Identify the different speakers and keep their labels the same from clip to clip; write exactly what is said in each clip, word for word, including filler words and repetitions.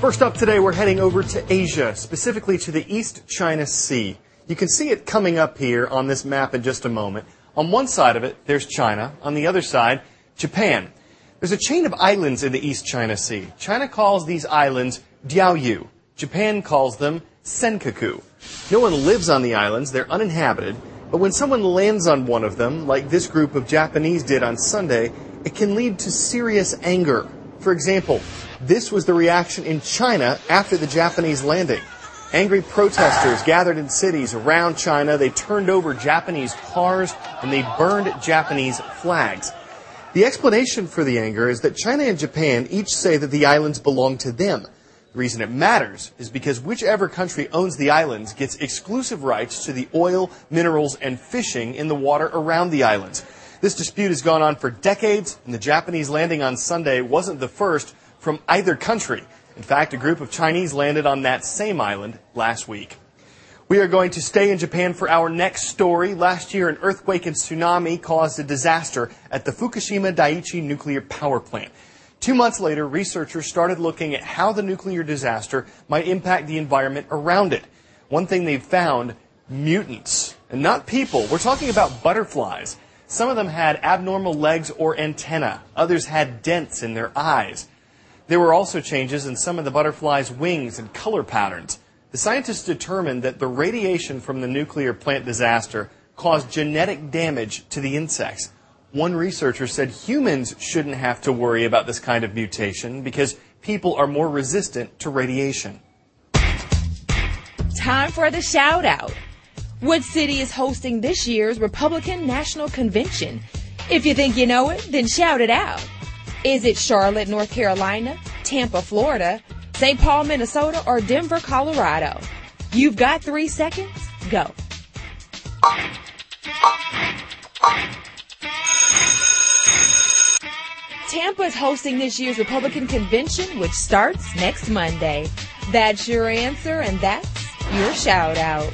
Speaker 1: First up today, we're heading over to Asia, specifically to the East China Sea. You can see it coming up here on this map in just a moment. On one side of it, there's China. On the other side, Japan. There's a chain of islands in the East China Sea. China calls these islands Diaoyu. Japan calls them Senkaku. No one lives on the islands. They're uninhabited. But when someone lands on one of them, like this group of Japanese did on Sunday, it can lead to serious anger. For example, this was the reaction in China after the Japanese landing. Angry protesters gathered in cities around China. They turned over Japanese cars and they burned Japanese flags. The explanation for the anger is that China and Japan each say that the islands belong to them. The reason it matters is because whichever country owns the islands gets exclusive rights to the oil, minerals, and fishing in the water around the islands. This dispute has gone on for decades, and the Japanese landing on Sunday wasn't the first from either country. In fact, a group of Chinese landed on that same island last week. We are going to stay in Japan for our next story. Last year, an earthquake and tsunami caused a disaster at the Fukushima Daiichi nuclear power plant. Two months later, researchers started looking at how the nuclear disaster might impact the environment around it. One thing they've found, mutants. And not people. We're talking about butterflies. Some of them had abnormal legs or antennae. Others had dents in their eyes. There were also changes in some of the butterflies' wings and color patterns. The scientists determined that the radiation from the nuclear plant disaster caused genetic damage to the insects. One researcher said humans shouldn't have to worry about this kind of mutation because people are more resistant to radiation.
Speaker 2: Time for the shout out. What city is hosting this year's Republican National Convention? If you think you know it, then shout it out. Is it Charlotte, North Carolina, Tampa, Florida, Saint Paul, Minnesota, or Denver, Colorado? You've got three seconds. Go. Tampa is hosting this year's Republican Convention, which starts next Monday. That's your answer, and that's your shout out.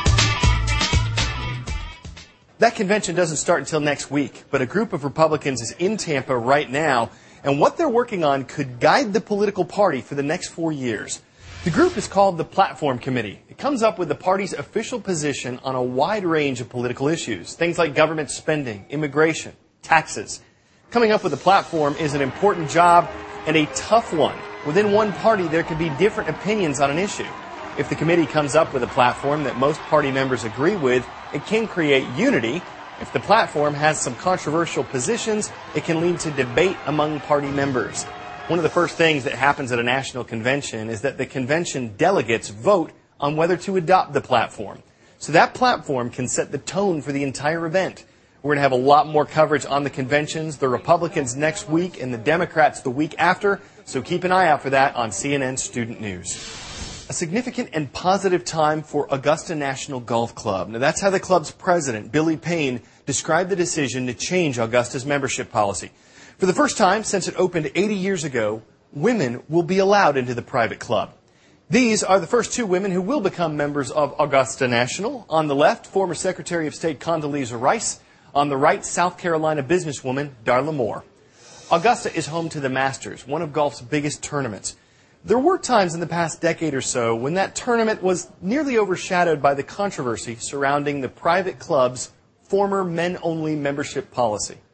Speaker 1: That convention doesn't start until next week, but a group of Republicans is in Tampa right now, and what they're working on could guide the political party for the next four years. The group is called the Platform Committee. It comes up with the party's official position on a wide range of political issues, things like government spending, immigration, taxes. Coming up with a platform is an important job and a tough one. Within one party, there can be different opinions on an issue. If the committee comes up with a platform that most party members agree with, it can create unity. If the platform has some controversial positions, it can lead to debate among party members. One of the first things that happens at a national convention is that the convention delegates vote on whether to adopt the platform. So that platform can set the tone for the entire event. We're going to have a lot more coverage on the conventions, the Republicans next week and the Democrats the week after, so keep an eye out for that on C N N Student News. A significant and positive time for Augusta National Golf Club. Now, that's how the club's president, Billy Payne, described the decision to change Augusta's membership policy. For the first time since it opened eighty years ago, women will be allowed into the private club. These are the first two women who will become members of Augusta National. On the left, former Secretary of State Condoleezza Rice. On the right, South Carolina businesswoman Darla Moore. Augusta is home to the Masters, one of golf's biggest tournaments. There were times in the past decade or so when that tournament was nearly overshadowed by the controversy surrounding the private club's former men-only membership policy.